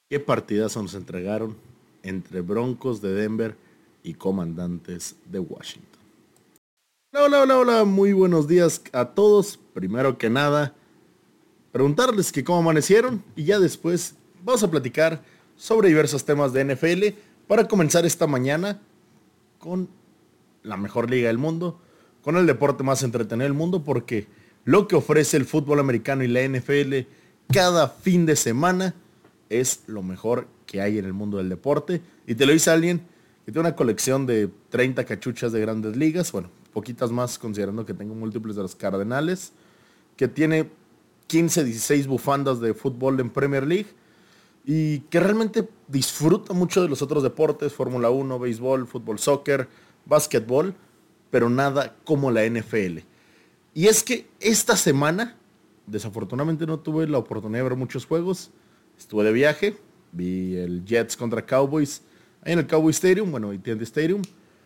Qué partidazo nos entregaron entre Broncos de Denver y Comandantes de Washington. Hola, hola, hola, hola, muy buenos días a todos. Primero que nada, preguntarles que cómo amanecieron y ya después vamos a platicar sobre diversos temas de NFL para comenzar esta mañana con la mejor liga del mundo, con el deporte más entretenido del mundo, porque lo que ofrece el fútbol americano y la NFL cada fin de semana es lo mejor que hay en el mundo del deporte. Y te lo dice alguien que tiene una colección de 30 cachuchas de grandes ligas, bueno, poquitas más considerando que tengo múltiples de los Cardenales, que tiene 15, 16 bufandas de fútbol en Premier League y que realmente disfruta mucho de los otros deportes, Fórmula 1, béisbol, fútbol, soccer, básquetbol, pero nada como la NFL. Y es que esta semana, desafortunadamente no tuve la oportunidad de ver muchos juegos, estuve de viaje, vi el Jets contra Cowboys, ahí en el Cowboy Stadium, bueno, AT&T Stadium.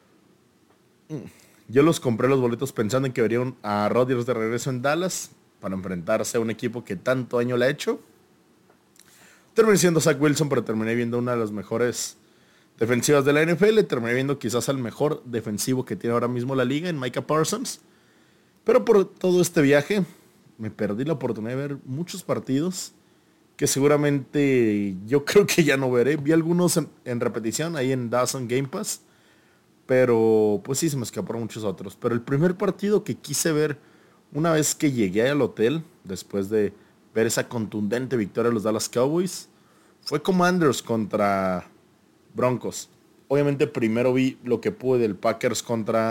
Yo los compré los boletos pensando en que verían a Rodgers de regreso en Dallas para enfrentarse a un equipo que tanto daño le ha hecho. Terminé siendo Zach Wilson, pero terminé viendo una de las mejores defensivas de la NFL. Terminé viendo quizás al mejor defensivo que tiene ahora mismo la liga en Micah Parsons. Pero por todo este viaje me perdí la oportunidad de ver muchos partidos que seguramente yo creo que ya no veré. Vi algunos en repetición ahí en Dawson Game Pass. Pero pues sí, se me escaparon muchos otros. Pero el primer partido que quise ver una vez que llegué al hotel, después de ver esa contundente victoria de los Dallas Cowboys, fue Commanders contra Broncos. Obviamente primero vi lo que pude del Packers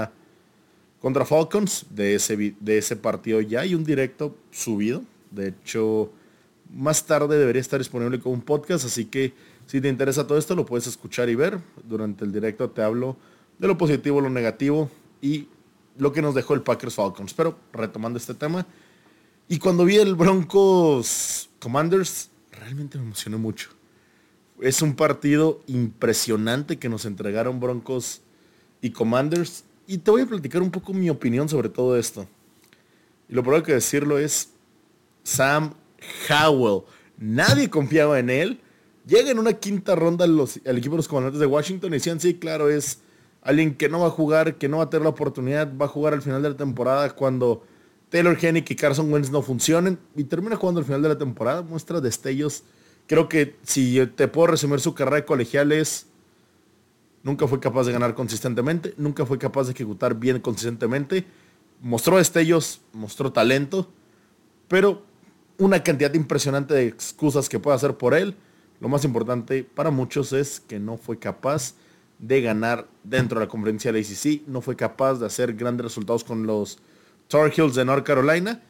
contra Falcons. De ese partido ya hay un directo subido. De hecho, más tarde debería estar disponible como un podcast. Así que si te interesa todo esto, lo puedes escuchar y ver. Durante el directo te hablo de lo positivo, lo negativo y lo que nos dejó el Packers Falcons. Pero retomando este tema, y cuando vi el Broncos Commanders, realmente me emocioné mucho. Es un partido impresionante que nos entregaron Broncos y Commanders. Y te voy a platicar un poco mi opinión sobre todo esto. Y lo primero que decirlo es Sam Howell. Nadie confiaba en él. Llega en una quinta ronda el equipo de los Comandantes de Washington y decían, sí, claro, es alguien que no va a jugar, que no va a tener la oportunidad, va a jugar al final de la temporada cuando Taylor Hennick y Carson Wentz no funcionen, y termina jugando al final de la temporada, muestra destellos. Creo que si te puedo resumir su carrera de colegial es, nunca fue capaz de ganar consistentemente, nunca fue capaz de ejecutar bien consistentemente, mostró destellos, mostró talento, pero una cantidad impresionante de excusas que puede hacer por él. Lo más importante para muchos es que no fue capaz de ganar dentro de la conferencia de la ACC, no fue capaz de hacer grandes resultados con los Tar Heels de North Carolina.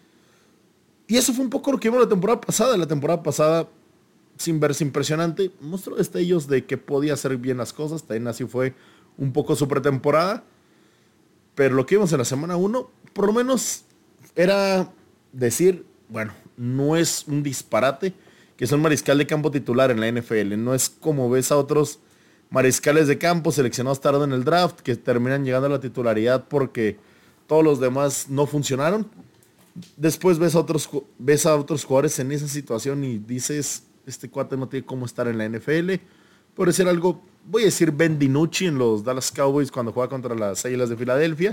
Y eso fue un poco lo que vimos la temporada pasada. La temporada pasada, sin verse impresionante, mostró destellos de que podía hacer bien las cosas. También así fue un poco su pretemporada. Pero lo que vimos en la semana 1, por lo menos era decir, bueno, no es un disparate que es un mariscal de campo titular en la NFL. No es como ves a otros mariscales de campo seleccionados tarde en el draft que terminan llegando a la titularidad porque todos los demás no funcionaron. Después ves a otros jugadores en esa situación y dices, este cuate no tiene cómo estar en la NFL. Por decir algo, voy a decir Ben DiNucci en los Dallas Cowboys cuando juega contra las Águilas de Filadelfia,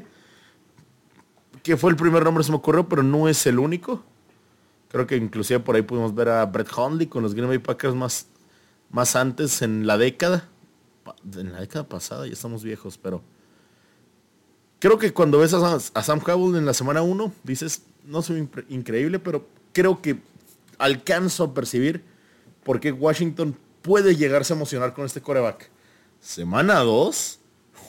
que fue el primer nombre que se me ocurrió, pero no es el único. Creo que inclusive por ahí pudimos ver a Brett Hundley con los Green Bay Packers más antes en la década. En la década pasada, ya estamos viejos, pero creo que cuando ves a Sam Howell en la semana 1, dices, no soy increíble, pero creo que alcanzo a percibir por qué Washington puede llegarse a emocionar con este quarterback. Semana 2,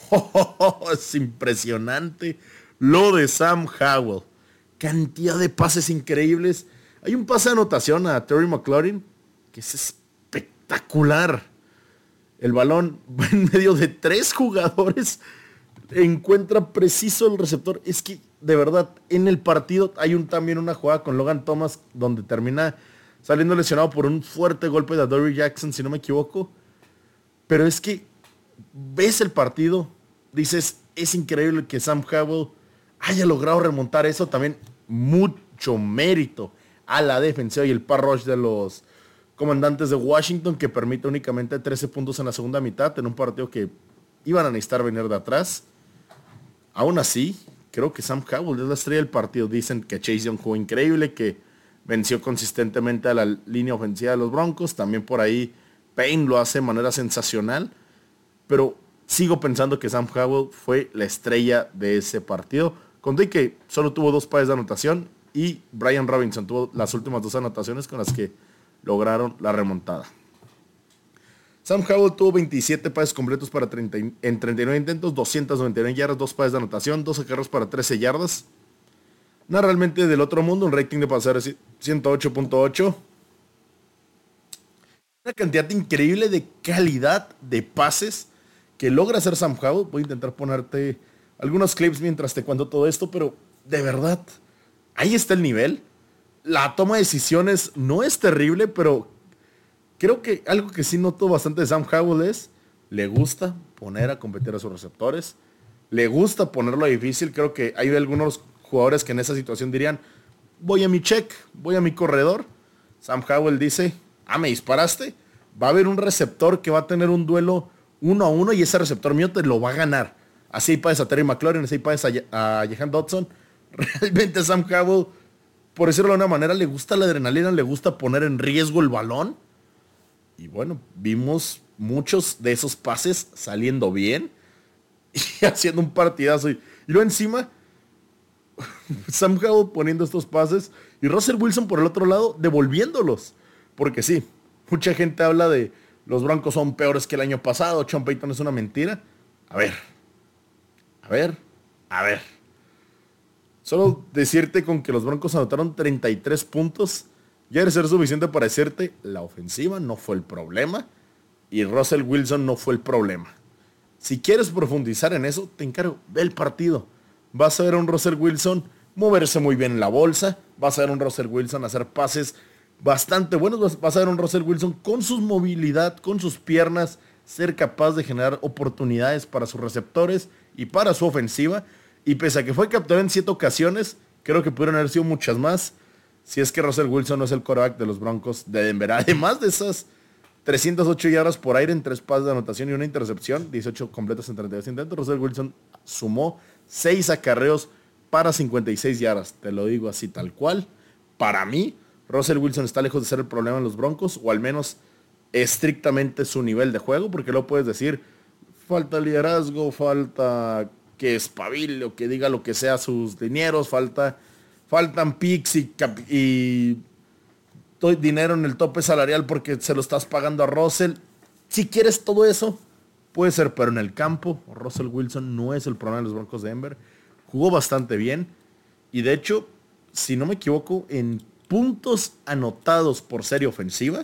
es impresionante lo de Sam Howell. Cantidad de pases increíbles. Hay un pase de anotación a Terry McLaurin que es espectacular. El balón va en medio de 3 jugadores, encuentra preciso el receptor. Es que, de verdad, en el partido hay también una jugada con Logan Thomas donde termina saliendo lesionado por un fuerte golpe de Adoree Jackson, si no me equivoco. Pero es que ves el partido, dices, es increíble que Sam Howell haya logrado remontar eso. También mucho mérito a la defensiva y el pass rush de los Comandantes de Washington, que permite únicamente 13 puntos en la segunda mitad en un partido que iban a necesitar venir de atrás. Aún así, creo que Sam Howell es la estrella del partido. Dicen que Chase Young jugó increíble, que venció consistentemente a la línea ofensiva de los Broncos. También por ahí Payne lo hace de manera sensacional. Pero sigo pensando que Sam Howell fue la estrella de ese partido. Conté que solo tuvo 2 pases de anotación y Brian Robinson tuvo las últimas 2 anotaciones con las que lograron la remontada. Sam Howell tuvo 27 pases completos para en 39 intentos, 299 yardas, 2 pases de anotación, 2 acarreos para 13 yardas. Nada realmente del otro mundo, un rating de pases 108.8. Una cantidad increíble de calidad de pases que logra hacer Sam Howell. Voy a intentar ponerte algunos clips mientras te cuento todo esto, pero de verdad, ahí está el nivel. La toma de decisiones no es terrible, pero creo que algo que sí noto bastante de Sam Howell es, le gusta poner a competir a sus receptores, le gusta ponerlo difícil. Creo que hay algunos jugadores que en esa situación dirían, voy a mi check, voy a mi corredor. Sam Howell dice, me disparaste, va a haber un receptor que va a tener un duelo 1-1 y ese receptor mío te lo va a ganar. Así pases a Terry McLaurin, así pases a Jahan Dodson. Realmente Sam Howell, por decirlo de una manera, le gusta la adrenalina, le gusta poner en riesgo el balón. Y bueno, vimos muchos de esos pases saliendo bien y haciendo un partidazo. Y luego encima, Sam Howell poniendo estos pases y Russell Wilson por el otro lado devolviéndolos. Porque sí, mucha gente habla de los Broncos son peores que el año pasado, Sean Payton es una mentira. A ver. Solo decirte con que los Broncos anotaron 33 puntos, ya debe ser suficiente para decirte, la ofensiva no fue el problema y Russell Wilson no fue el problema. Si quieres profundizar en eso, te encargo, ve el partido. Vas a ver a un Russell Wilson moverse muy bien en la bolsa, vas a ver a un Russell Wilson hacer pases bastante buenos, vas a ver a un Russell Wilson con su movilidad, con sus piernas, ser capaz de generar oportunidades para sus receptores y para su ofensiva. Y pese a que fue capturado en 7 ocasiones, creo que pudieron haber sido muchas más si es que Russell Wilson no es el quarterback de los Broncos de Denver. Además de esas 308 yardas por aire en 3 pases de anotación y una intercepción, 18 completos en 32 intentos, Russell Wilson sumó 6 acarreos para 56 yardas. Te lo digo así tal cual. Para mí, Russell Wilson está lejos de ser el problema en los Broncos, o al menos estrictamente su nivel de juego, porque lo puedes decir, falta liderazgo, falta que espabile o que diga lo que sea a sus dineros, faltan picks y dinero en el tope salarial porque se lo estás pagando a Russell. Si quieres todo eso, puede ser, pero en el campo, Russell Wilson no es el problema de los Broncos de Denver. Jugó bastante bien y de hecho, si no me equivoco, en puntos anotados por serie ofensiva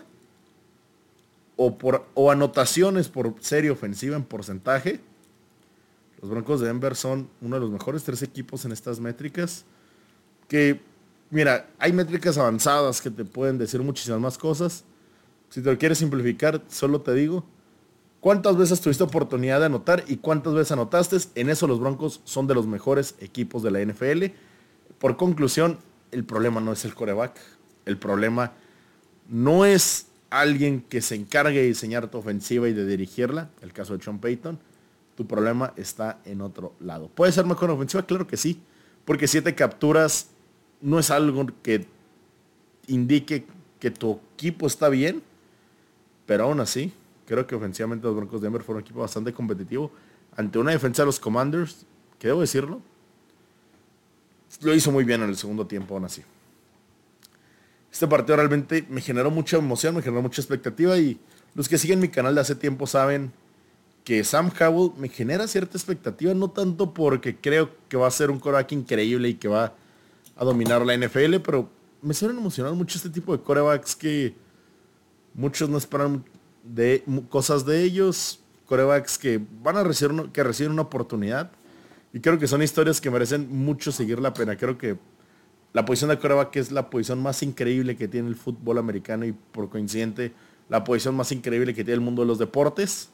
o anotaciones por serie ofensiva en porcentaje, los Broncos de Denver son uno de los mejores 3 equipos en estas métricas. Que, mira, hay métricas avanzadas que te pueden decir muchísimas más cosas. Si te lo quieres simplificar, solo te digo, ¿cuántas veces tuviste oportunidad de anotar y cuántas veces anotaste? En eso los Broncos son de los mejores equipos de la NFL. Por conclusión, el problema no es el quarterback. El problema no es alguien que se encargue de diseñar tu ofensiva y de dirigirla. El caso de Sean Payton. Tu problema está en otro lado. ¿Puede ser mejor ofensiva? Claro que sí. Porque 7 capturas no es algo que indique que tu equipo está bien. Pero aún así, creo que ofensivamente los Broncos de Denver fueron un equipo bastante competitivo. Ante una defensa de los Commanders, que debo decirlo, lo hizo muy bien en el segundo tiempo aún así. Este partido realmente me generó mucha emoción, me generó mucha expectativa. Y los que siguen mi canal de hace tiempo saben que Sam Howell me genera cierta expectativa, no tanto porque creo que va a ser un quarterback increíble y que va a dominar la NFL, pero me suelen emocionar mucho este tipo de quarterbacks que muchos no esperan de cosas de ellos, quarterbacks que van a reciben una oportunidad, y creo que son historias que merecen mucho seguir la pena. Creo que la posición de quarterback es la posición más increíble que tiene el fútbol americano y por coincidente la posición más increíble que tiene el mundo de los deportes.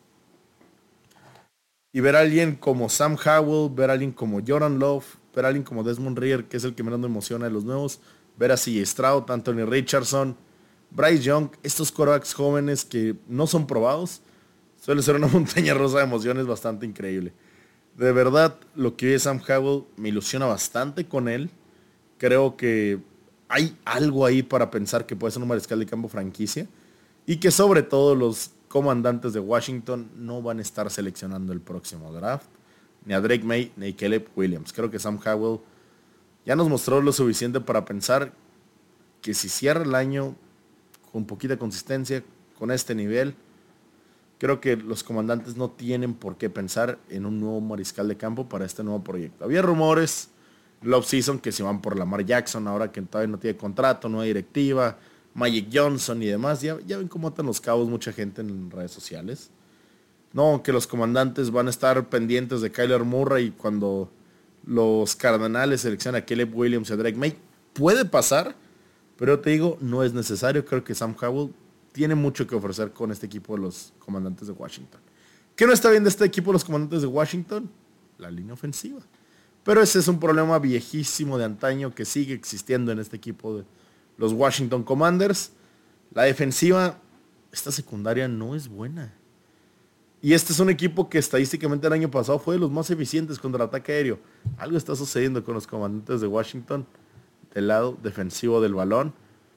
Y ver a alguien como Sam Howell, ver a alguien como Jordan Love, ver a alguien como Desmond Ridder, que es el que menos me emociona de los nuevos, ver a C.J. Stroud, Anthony Richardson, Bryce Young, estos quarterbacks jóvenes que no son probados, suele ser una montaña rusa de emociones bastante increíble. De verdad, lo que es Sam Howell me ilusiona bastante con él. Creo que hay algo ahí para pensar que puede ser un mariscal de campo franquicia y que sobre todo los comandantes de Washington no van a estar seleccionando el próximo draft, ni a Drake May ni a Caleb Williams. Creo que Sam Howell ya nos mostró lo suficiente para pensar que si cierra el año con poquita consistencia, con este nivel, creo que los comandantes no tienen por qué pensar en un nuevo mariscal de campo para este nuevo proyecto. Había rumores en la offseason que se van por Lamar Jackson, ahora que todavía no tiene contrato, no hay directiva, Magic Johnson y demás. Ya ven cómo atan los cabos mucha gente en redes sociales. No, que los comandantes van a estar pendientes de Kyler Murray cuando los Cardenales seleccionan a Caleb Williams y a Drake May. Puede pasar, pero te digo, no es necesario. Creo que Sam Howell tiene mucho que ofrecer con este equipo de los comandantes de Washington. ¿Qué no está bien de este equipo de los comandantes de Washington? La línea ofensiva. Pero ese es un problema viejísimo de antaño que sigue existiendo en este equipo de los Washington Commanders. La defensiva, esta secundaria no es buena. Y este es un equipo que estadísticamente el año pasado fue de los más eficientes contra el ataque aéreo. Algo está sucediendo con los comandantes de Washington del lado defensivo del balón,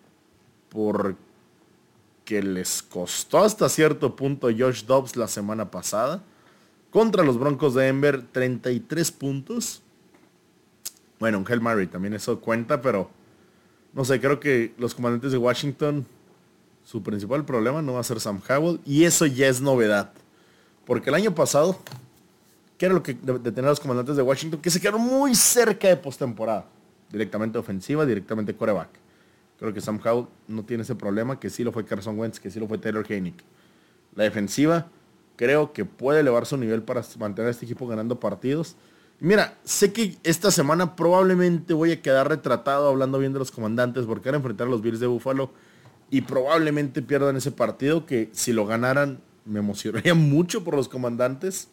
porque les costó hasta cierto punto Josh Dobbs la semana pasada. Contra los Broncos de Denver, 33 puntos. Bueno, un Hail Mary también eso cuenta, pero no sé, creo que los comandantes de Washington, su principal problema no va a ser Sam Howell, y eso ya es novedad. Porque el año pasado, ¿qué era lo que detenía a los comandantes de Washington? Que se quedaron muy cerca de postemporada. Directamente ofensiva, directamente quarterback. Creo que Sam Howell no tiene ese problema, que sí lo fue Carson Wentz, que sí lo fue Taylor Heinicke. La defensiva, creo que puede elevar su nivel para mantener a este equipo ganando partidos. Y mira, sé que esta semana probablemente voy a quedar retratado hablando bien de los comandantes porque van a enfrentar a los Bills de Buffalo y probablemente pierdan ese partido, que si lo ganaran me emocionaría mucho por los comandantes.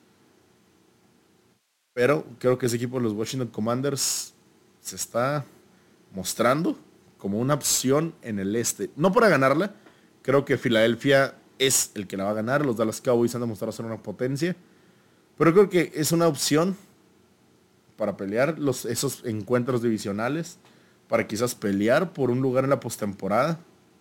Pero creo que ese equipo de los Washington Commanders se está mostrando como una opción en el este. No para ganarla, creo que Filadelfia es el que la va a ganar. Los Dallas Cowboys han demostrado ser una potencia. Pero creo que es una opción para pelear esos encuentros divisionales, para quizás pelear por un lugar en la postemporada.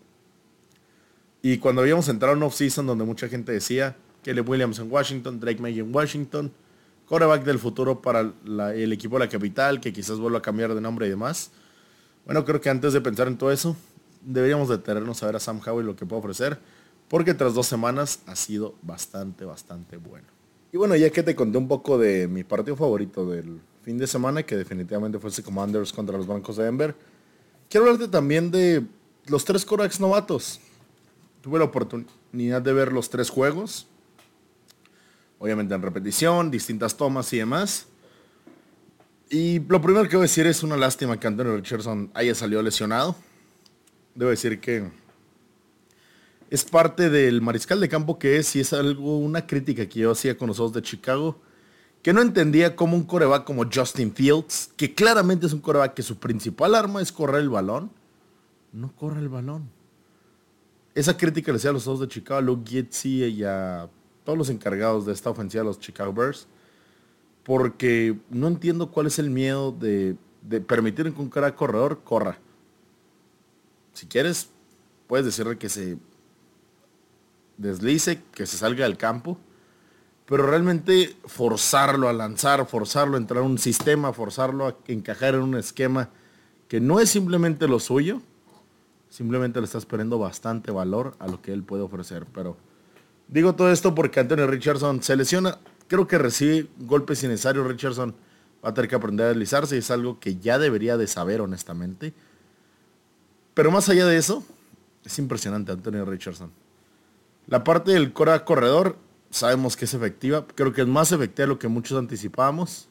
Y cuando habíamos entrado en un off-season donde mucha gente decía Caleb Williams en Washington, Drake May en Washington, quarterback del futuro para el equipo de la capital, que quizás vuelva a cambiar de nombre y demás. Bueno, creo que antes de pensar en todo eso, deberíamos detenernos a ver a Sam Howell lo que puede ofrecer, porque tras 2 semanas ha sido bastante bueno. Y bueno, ya que te conté un poco de mi partido favorito del fin de semana, que definitivamente fue ese Commanders contra los Broncos de Denver, quiero hablarte también de los 3 quarterbacks novatos. Tuve la oportunidad de ver los 3 juegos, obviamente en repetición, distintas tomas y demás. Y lo primero que voy a decir es una lástima que Anthony Richardson haya salido lesionado. Debo decir que es parte del mariscal de campo que es, y es una crítica que yo hacía con los Osos de Chicago, que no entendía cómo un quarterback como Justin Fields, que claramente es un quarterback que su principal arma es correr el balón, no corre el balón. Esa crítica le hacía a los Osos de Chicago, a Luke Getsy y a todos los encargados de esta ofensiva de los Chicago Bears, porque no entiendo cuál es el miedo de permitir que un cara corredor corra. Si quieres, puedes decirle que se deslice, que se salga del campo, pero realmente forzarlo a lanzar, forzarlo a entrar en un sistema, forzarlo a encajar en un esquema que no es simplemente lo suyo, simplemente le estás perdiendo bastante valor a lo que él puede ofrecer. Pero digo todo esto porque Anthony Richardson se lesiona. Creo que recibe golpes innecesarios. Richardson va a tener que aprender a deslizarse y es algo que ya debería de saber, honestamente. Pero más allá de eso, es impresionante Anthony Richardson. La parte del corredor sabemos que es efectiva. Creo que es más efectiva de lo que muchos anticipábamos.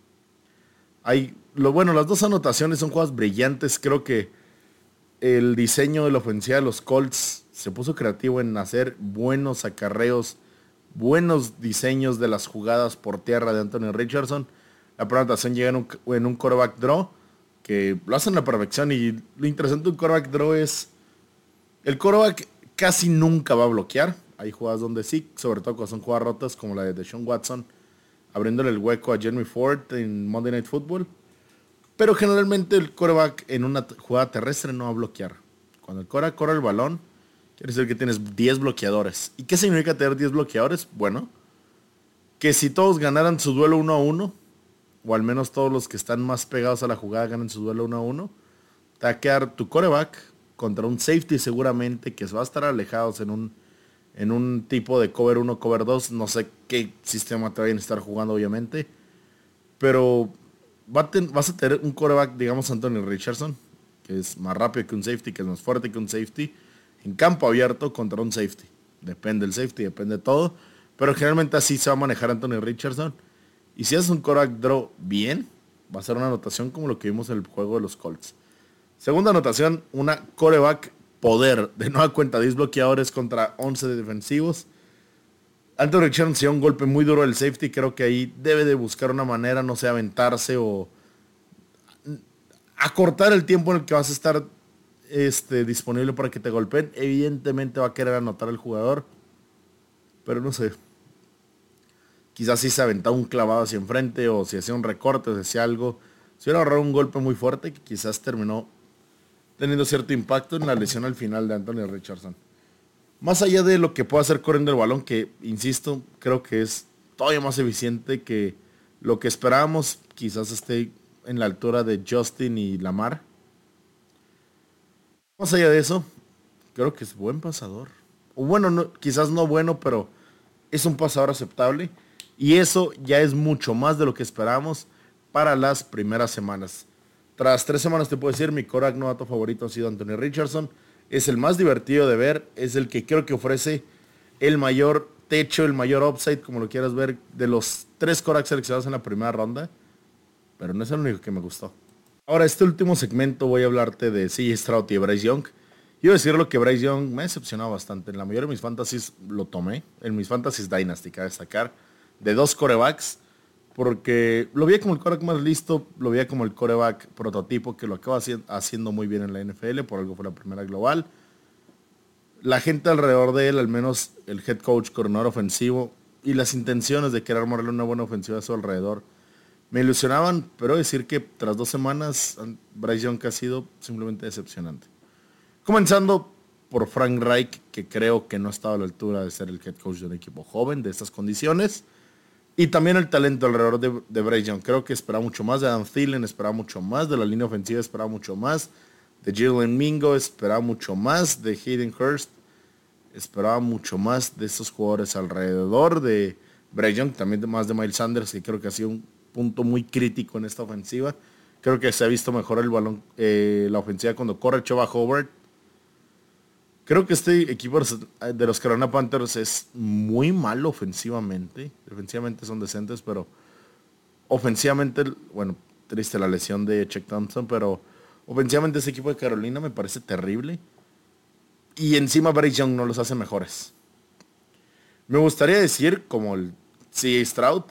Las 2 anotaciones son jugadas brillantes. Creo que el diseño de la ofensiva de los Colts se puso creativo en hacer buenos acarreos, buenos diseños de las jugadas por tierra de Anthony Richardson. La primera anotación llega en un quarterback draw, que lo hacen a la perfección, y lo interesante de un quarterback draw es El quarterback casi nunca va a bloquear. Hay jugadas donde sí, sobre todo cuando son jugadas rotas como la de Deshaun Watson, abriéndole el hueco a Jeremy Ford en Monday Night Football. Pero generalmente el quarterback en una jugada terrestre no va a bloquear. Cuando el quarterback corre el balón, quiere decir que tienes 10 bloqueadores. ¿Y qué significa tener 10 bloqueadores? Bueno, que si todos ganaran su duelo 1-1, o al menos todos los que están más pegados a la jugada ganan su duelo 1-1, te va a quedar tu quarterback contra un safety seguramente que va a estar alejados en un tipo de cover 1, cover 2. No sé qué sistema te vayan a estar jugando obviamente. Pero vas a tener un quarterback, digamos Anthony Richardson, que es más rápido que un safety, que es más fuerte que un safety, en campo abierto contra un safety. Depende del safety, depende de todo. Pero generalmente así se va a manejar Anthony Richardson. Y si haces un quarterback draw bien, va a ser una anotación como lo que vimos en el juego de los Colts. Segunda anotación, una quarterback poder. De nueva cuenta, 10 bloqueadores contra 11 de defensivos. Anthony Richardson se dio un golpe muy duro del safety. Creo que ahí debe de buscar una manera, no sé, aventarse o acortar el tiempo en el que vas a estar disponible para que te golpeen. Evidentemente va a querer anotar el jugador. Pero no sé. Quizás si se aventaba un clavado hacia enfrente o si hacía un recorte o si hacía algo. Se hubiera ahorrado un golpe muy fuerte que quizás terminó teniendo cierto impacto en la lesión al final de Anthony Richardson. Más allá de lo que pueda hacer corriendo el balón, que insisto, creo que es todavía más eficiente que lo que esperábamos, quizás esté en la altura de Justin y Lamar. Más allá de eso, creo que es buen pasador. O bueno, quizás no bueno, pero es un pasador aceptable. Y eso ya es mucho más de lo que esperábamos para las primeras semanas. Tras 3 semanas te puedo decir, mi quarterback novato favorito ha sido Anthony Richardson. Es el más divertido de ver, es el que creo que ofrece el mayor techo, el mayor upside, como lo quieras ver, de los 3 quarterbacks seleccionados en la primera ronda. Pero no es el único que me gustó. Ahora, este último segmento voy a hablarte de C.J. Stroud y Bryce Young. Quiero decirlo que Bryce Young me ha decepcionado bastante. En la mayoría de mis fantasies lo tomé. En mis fantasies Dynasty, cabe destacar. De 2 corebacks. Porque lo veía como el coreback más listo. Lo veía como el coreback prototipo que lo acaba haciendo muy bien en la NFL. Por algo fue la primera global. La gente alrededor de él, al menos el head coach, coordinador ofensivo, y las intenciones de querer armarle una buena ofensiva a su alrededor, me ilusionaban, pero decir que tras 2 semanas, Bryce Young ha sido simplemente decepcionante. Comenzando por Frank Reich, que creo que no estaba a la altura de ser el head coach de un equipo joven de estas condiciones. Y también el talento alrededor de Bryce Young. Creo que esperaba mucho más de Adam Thielen, esperaba mucho más de la línea ofensiva, esperaba mucho más de Jalen Mingo, esperaba mucho más de Hayden Hurst, esperaba mucho más de estos jugadores alrededor de Bryce Young, también más de Miles Sanders, que creo que ha sido un punto muy crítico en esta ofensiva. Creo que se ha visto mejor el balón, la ofensiva cuando corre Chuba Hubbard. Creo que este equipo de los Carolina Panthers es muy malo ofensivamente. Defensivamente son decentes, pero ofensivamente, bueno, triste la lesión de Chuck Thompson, pero ofensivamente ese equipo de Carolina me parece terrible. Y encima Bryce Young no los hace mejores. Me gustaría decir, como el C.A. Stroud,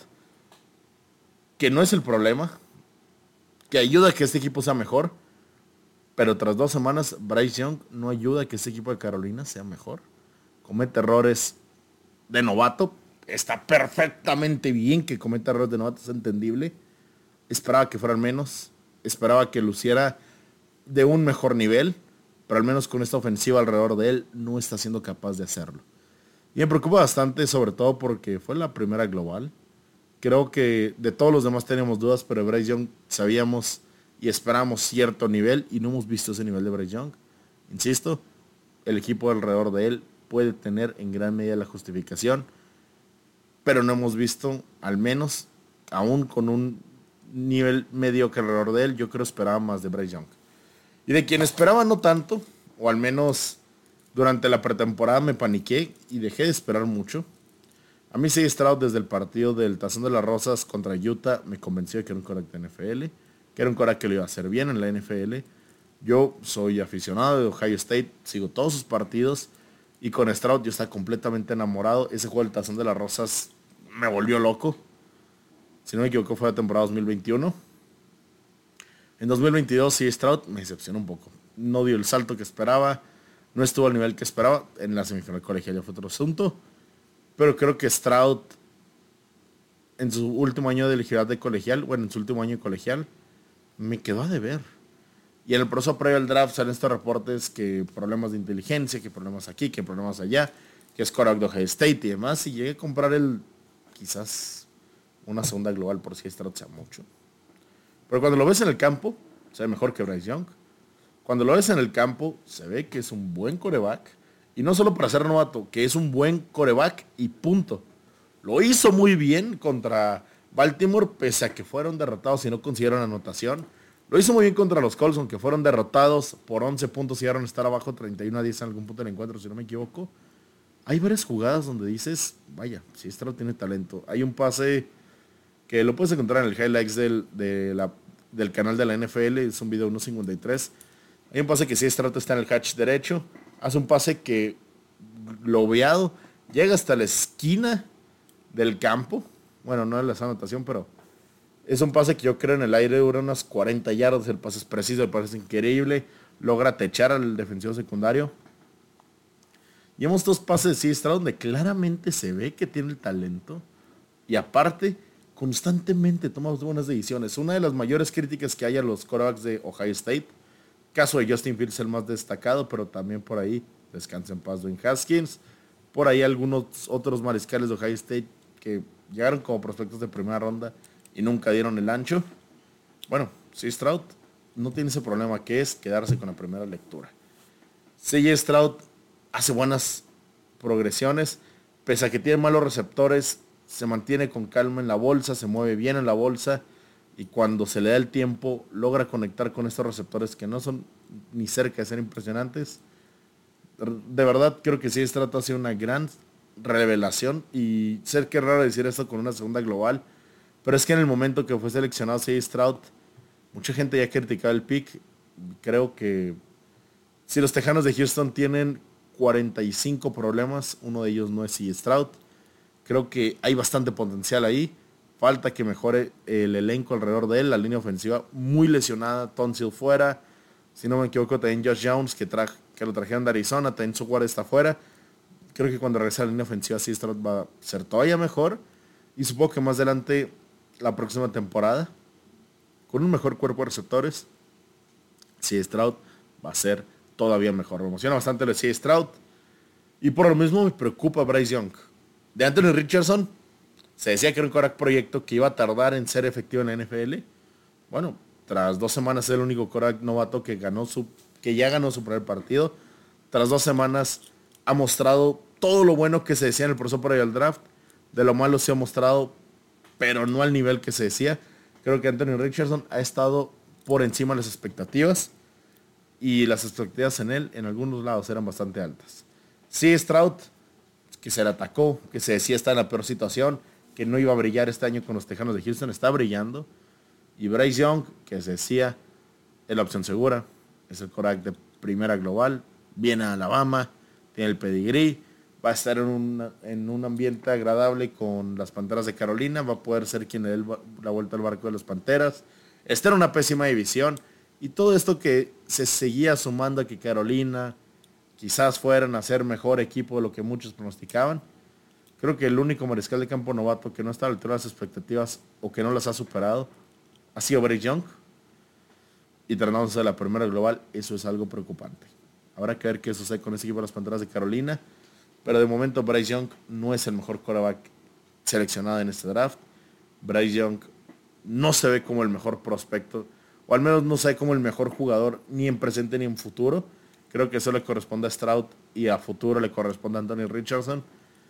que no es el problema, que ayuda a que este equipo sea mejor, pero tras 2 semanas Bryce Young no ayuda a que este equipo de Carolina sea mejor. Comete errores de novato, está perfectamente bien que cometa errores de novato, es entendible. Esperaba que fueran menos, esperaba que luciera de un mejor nivel, pero al menos con esta ofensiva alrededor de él no está siendo capaz de hacerlo. Y me preocupa bastante, sobre todo porque fue la primera global. Creo que de todos los demás teníamos dudas, pero de Bryce Young sabíamos y esperábamos cierto nivel y no hemos visto ese nivel de Bryce Young. Insisto, el equipo alrededor de él puede tener en gran medida la justificación, pero no hemos visto, al menos, aún con un nivel mediocre alrededor de él, yo creo esperaba más de Bryce Young. Y de quien esperaba no tanto, o al menos durante la pretemporada me paniqué y dejé de esperar mucho. A mí sí Stroud desde el partido del Tazón de las Rosas contra Utah me convenció de que era un quarterback de NFL, que era un quarterback que lo iba a hacer bien en la NFL. Yo soy aficionado de Ohio State, sigo todos sus partidos y con Stroud yo estaba completamente enamorado. Ese juego del Tazón de las Rosas me volvió loco. Si no me equivoco fue la temporada 2021. En 2022 sí Stroud me decepcionó un poco. No dio el salto que esperaba. No estuvo al nivel que esperaba. En la semifinal colegial ya fue otro asunto. Pero creo que Stroud, en su último año de elegibilidad de colegial, bueno, en su último año de colegial, me quedó a deber. Y en el proceso previo al draft salen estos reportes que problemas de inteligencia, que problemas aquí, que problemas allá, que es quarterback de Ohio State y demás. Y llegué a comprar quizás una segunda global por si Stroud sea mucho. Pero cuando lo ves en el campo, se ve mejor que Bryce Young. Cuando lo ves en el campo, se ve que es un buen quarterback. Y no solo para ser novato, que es un buen quarterback y punto. Lo hizo muy bien contra Baltimore, pese a que fueron derrotados y no consiguieron anotación. Lo hizo muy bien contra los Colts, aunque fueron derrotados por 11 puntos y llegaron a estar abajo 31-10 en algún punto del encuentro, si no me equivoco. Hay varias jugadas donde dices, vaya, si Stroud tiene talento. Hay un pase que lo puedes encontrar en el highlights del canal de la NFL, es un video 1.53. Hay un pase que si Stroud está en el hatch derecho, hace un pase que lobeado, llega hasta la esquina del campo. Bueno, no es la anotación, pero es un pase que yo creo en el aire dura unas 40 yardas. El pase es preciso, el pase es increíble. Logra techar al defensivo secundario. Y hemos dos pases de Stroud donde claramente se ve que tiene el talento. Y aparte, constantemente toma buenas decisiones. Una de las mayores críticas que hay a los quarterbacks de Ohio State, caso de Justin Fields el más destacado, pero también por ahí, descansa en paz Dwayne Haskins. Por ahí algunos otros mariscales de Ohio State que llegaron como prospectos de primera ronda y nunca dieron el ancho. Bueno, Stroud no tiene ese problema que es quedarse con la primera lectura. CJ Stroud hace buenas progresiones, pese a que tiene malos receptores, se mantiene con calma en la bolsa, se mueve bien en la bolsa y cuando se le da el tiempo logra conectar con estos receptores que no son ni cerca de ser impresionantes. De verdad creo que CJ Stroud ha sido una gran revelación y sé que es raro decir esto con una segunda global, pero es que en el momento que fue seleccionado CJ Stroud, mucha gente ya criticaba el pick. Creo que si los Tejanos de Houston tienen 45 problemas, uno de ellos no es CJ Stroud. Creo que hay bastante potencial ahí. Falta que mejore el elenco alrededor de él, la línea ofensiva muy lesionada, Tonsil fuera. Si no me equivoco, también Josh Jones, que lo trajeron de Arizona, también su guardia está fuera. Creo que cuando regrese a la línea ofensiva, CJ Stroud va a ser todavía mejor. Y supongo que más adelante, la próxima temporada, con un mejor cuerpo de receptores, CJ Stroud va a ser todavía mejor. Me emociona bastante lo de CJ Stroud. Y por lo mismo me preocupa Bryce Young. De Anthony Richardson, se decía que era un quarterback proyecto que iba a tardar en ser efectivo en la NFL. Bueno, tras 2 semanas es el único quarterback novato que ya ganó su primer partido. Tras 2 semanas ha mostrado todo lo bueno que se decía en el proceso previo al draft. De lo malo se ha mostrado, pero no al nivel que se decía. Creo que Anthony Richardson ha estado por encima de las expectativas. Y las expectativas en él, en algunos lados, eran bastante altas. Sí, Stroud, que se le atacó, que se decía está en la peor situación, que no iba a brillar este año con los Tejanos de Houston, está brillando. Y Bryce Young, que se decía, es la opción segura, es el quarterback de primera global, viene a Alabama, tiene el pedigrí, va a estar en un ambiente agradable con las Panteras de Carolina, va a poder ser quien le dé la vuelta al barco de las Panteras. Está en una pésima división. Y todo esto que se seguía sumando a que Carolina quizás fueran a ser mejor equipo de lo que muchos pronosticaban. Creo que el único mariscal de campo novato que no está a la altura de las expectativas o que no las ha superado ha sido Bryce Young. Y tratándose de la primera global, eso es algo preocupante. Habrá que ver qué sucede con ese equipo de las Panteras de Carolina. Pero de momento Bryce Young no es el mejor quarterback seleccionado en este draft. Bryce Young no se ve como el mejor prospecto, o al menos no se ve como el mejor jugador ni en presente ni en futuro. Creo que eso le corresponde a Stroud y a futuro le corresponde a Anthony Richardson.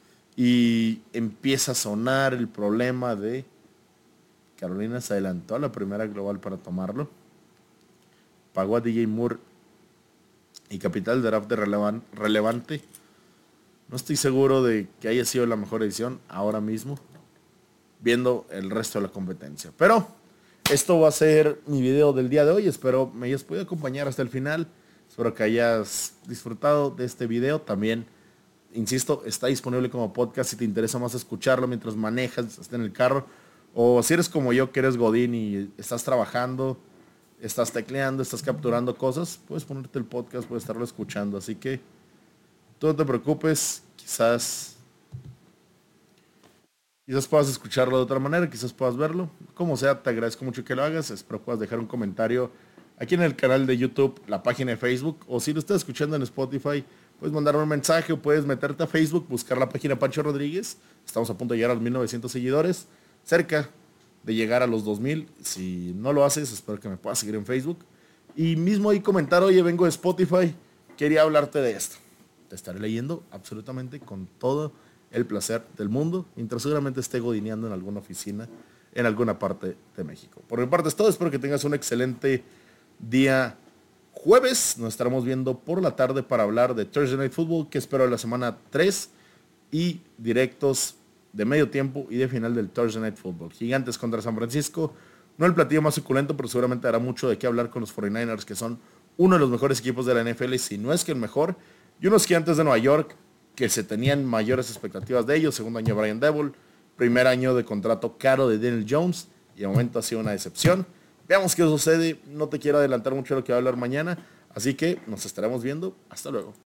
Y empieza a sonar el problema de Carolina se adelantó a la primera global para tomarlo. Pagó a DJ Moore y capital de draft de relevante. No estoy seguro de que haya sido la mejor decisión ahora mismo, viendo el resto de la competencia. Pero esto va a ser mi video del día de hoy. Espero me hayas podido acompañar hasta el final. Espero que hayas disfrutado de este video. También, insisto, está disponible como podcast si te interesa más escucharlo mientras manejas, estás en el carro. O si eres como yo, que eres godín y estás trabajando, estás tecleando, estás capturando cosas, puedes ponerte el podcast, puedes estarlo escuchando. Así que tú no te preocupes, quizás puedas escucharlo de otra manera, quizás puedas verlo. Como sea, te agradezco mucho que lo hagas. Espero puedas dejar un comentario aquí en el canal de YouTube, la página de Facebook, o si lo estás escuchando en Spotify, puedes mandarme un mensaje o puedes meterte a Facebook, buscar la página Pancho Rodríguez. Estamos a punto de llegar a los 1900 seguidores, cerca de llegar a los 2000. Si no lo haces, espero que me puedas seguir en Facebook. Y mismo ahí comentar, oye, vengo de Spotify, quería hablarte de esto. Te estaré leyendo absolutamente con todo el placer del mundo, mientras seguramente esté godineando en alguna oficina en alguna parte de México. Por mi parte es todo, espero que tengas un excelente día jueves. Nos estaremos viendo por la tarde para hablar de Thursday Night Football, que espero la semana 3 y directos de medio tiempo y de final del Thursday Night Football. Gigantes contra San Francisco, no el platillo más suculento, pero seguramente hará mucho de qué hablar con los 49ers, que son uno de los mejores equipos de la NFL, si no es que el mejor, y unos Gigantes de Nueva York que se tenían mayores expectativas de ellos. Segundo año Brian Daboll, primer año de contrato caro de Daniel Jones, y de momento ha sido una decepción. Veamos qué sucede, no te quiero adelantar mucho de lo que va a hablar mañana, así que nos estaremos viendo. Hasta luego.